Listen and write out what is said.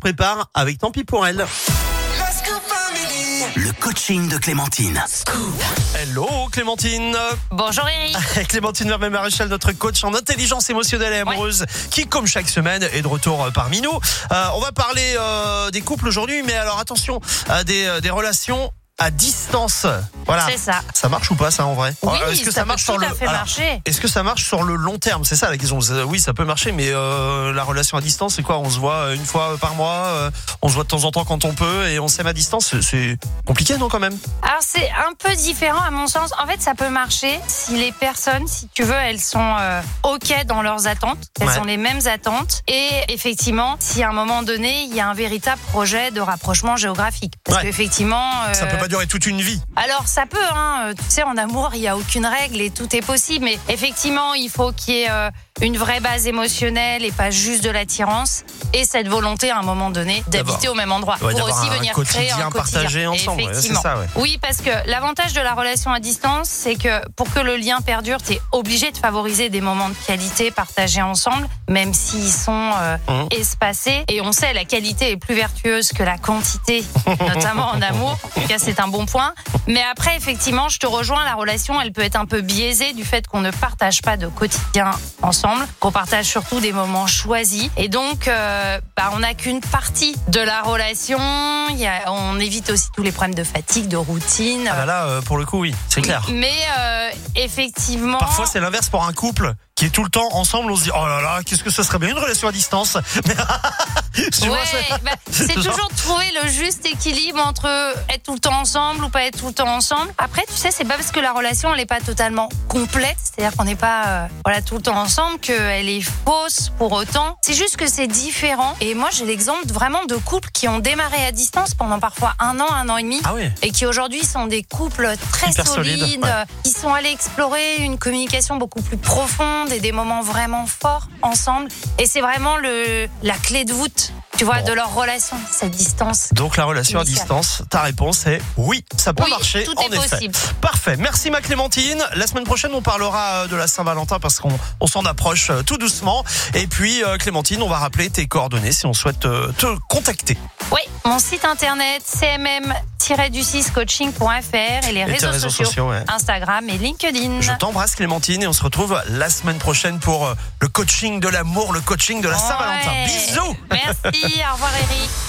prépare avec Tant pis pour elle. Le coaching de Clémentine. Hello Clémentine. Bonjour Eric. Clémentine Vermey-Maréchal, notre coach en intelligence émotionnelle et amoureuse, qui comme chaque semaine est de retour parmi nous. On va parler des couples aujourd'hui, mais alors attention, des relations à distance. Voilà. C'est ça. Ça marche ou pas ça en vrai? Oui, est-ce que ça marche peut sur tout à fait marcher. Est-ce que ça marche sur le long terme? C'est ça la question. Oui, ça peut marcher, mais la relation à distance, c'est quoi? On se voit une fois par mois, on se voit de temps en temps quand on peut, et on s'aime à distance. C'est compliqué, non, quand même? Alors c'est un peu différent à mon sens. En fait, ça peut marcher si les personnes, si tu veux, elles sont ok dans leurs attentes, elles ont les mêmes attentes, et effectivement, si à un moment donné, il y a un véritable projet de rapprochement géographique. Parce qu'effectivement, ça peut pas durer toute une vie. Alors ça peut, hein. Tu sais, en amour, il y a aucune règle et tout est possible. Mais effectivement, il faut qu'il y ait une vraie base émotionnelle et pas juste de l'attirance, et cette volonté à un moment donné d'habiter au même endroit pour aussi venir créer un quotidien partagé ensemble. Effectivement. C'est ça, Oui, parce que l'avantage de la relation à distance, c'est que pour que le lien perdure, t'es obligé de favoriser des moments de qualité partagés ensemble, même s'ils sont espacés. Et on sait, la qualité est plus vertueuse que la quantité, notamment en amour. En tout cas, c'est un bon point. Mais après, effectivement, je te rejoins, la relation, elle peut être un peu biaisée du fait qu'on ne partage pas de quotidien ensemble, qu'on partage surtout des moments choisis. Et donc, on n'a qu'une partie de la relation. On évite aussi tous les problèmes de fatigue, de routine. Ah là, pour le coup, oui, c'est clair. Mais effectivement... Parfois, c'est l'inverse pour un couple qui est tout le temps ensemble. On se dit, oh là là, qu'est-ce que ça serait bien une relation à distance. C'est toujours trouver le juste équilibre entre être tout le temps ensemble ou pas être tout le temps ensemble. Après, tu sais, c'est pas parce que la relation elle est pas totalement complète, c'est-à-dire qu'on n'est pas tout le temps ensemble, qu'elle est fausse pour autant. C'est juste que c'est différent. Et moi, j'ai l'exemple vraiment de couples qui ont démarré à distance pendant parfois 1 an et demi, et qui aujourd'hui sont des couples très solides, qui sont allés explorer une communication beaucoup plus profonde et des moments vraiment forts ensemble. Et c'est vraiment la clé de voûte, tu vois, de leur relation, cette distance. Donc la relation initiale à distance, ta réponse est oui, ça peut marcher, tout en est effet. possible. Parfait, merci ma Clémentine. La semaine prochaine, on parlera de la Saint-Valentin parce qu'on s'en approche tout doucement. Et puis Clémentine, on va rappeler tes coordonnées si on souhaite te contacter. Oui, mon site internet cmm-du6coaching.fr et les réseaux sociaux Instagram et LinkedIn. Je t'embrasse Clémentine et on se retrouve la semaine prochaine pour le coaching de l'amour, le coaching de la Saint-Valentin. Bisous. Merci, au revoir Eric.